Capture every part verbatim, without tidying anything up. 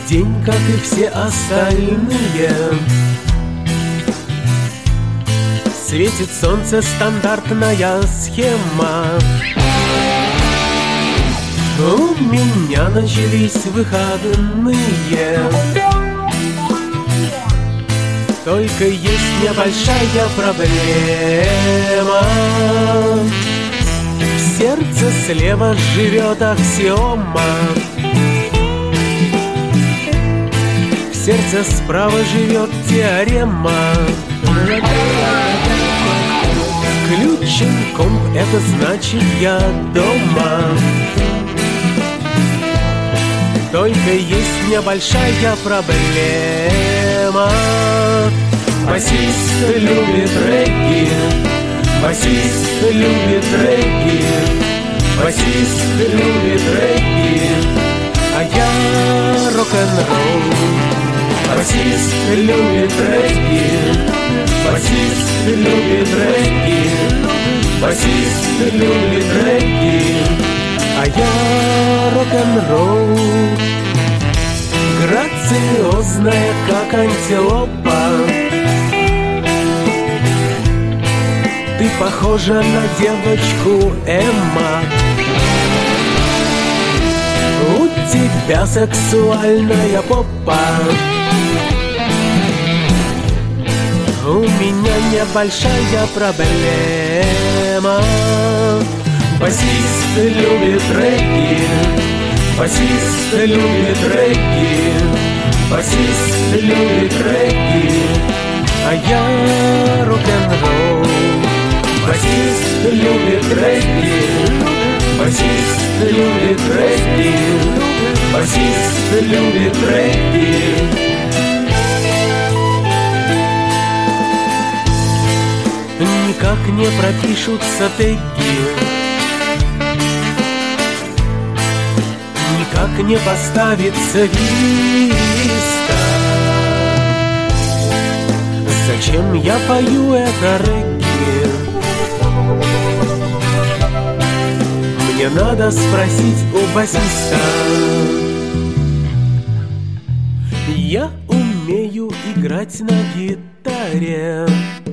день, как и все остальные. Светит солнце, стандартная схема. У меня начались выходные. Только есть небольшая проблема. В сердце слева живет аксиома. В сердце справа живет теорема. Включен комп, это значит я дома. Только есть небольшая проблема. Басист любит регги, басист любит регги, басист любит регги, а я рок-н-ролл. Басист любит регги, басист любит регги, басист любит регги, а я рок-н-ролл. Грациозная, как антилопа, ты похожа на девочку Эмма. У тебя сексуальная попа. У меня небольшая проблема. Басист любит регги, басист любит регги, басист любит регги, а я рок-н-ролл. Басист любит регги, басист любит регги, басист любит регги. Никак не пропишутся теги, никак не поставится виста. Зачем я пою это регги? Мне надо спросить у басиста. Я умею играть на гитаре,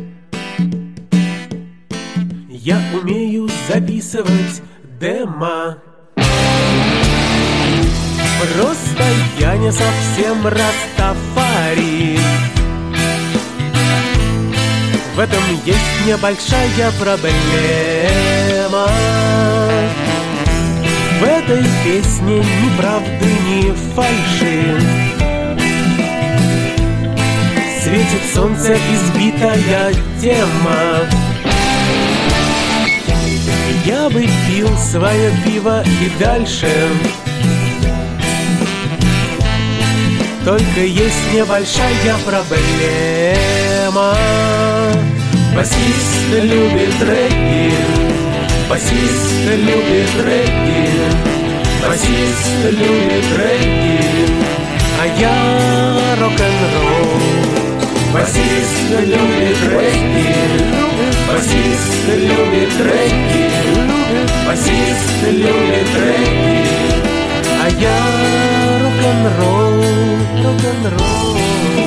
я умею записывать демо. Просто я не совсем растафари. В этом есть небольшая проблема. В этой песне ни правды, ни фальши. Светит солнце, избитая тема. Я бы пил свое пиво и дальше. Только есть небольшая проблема. Басист любит регги, басист любит регги, басист любит регги, а я рок-н-ролл. Басист любит регги, басист любит регги, басист любит регги, а я рок-н-ролл, рок-н-ролл.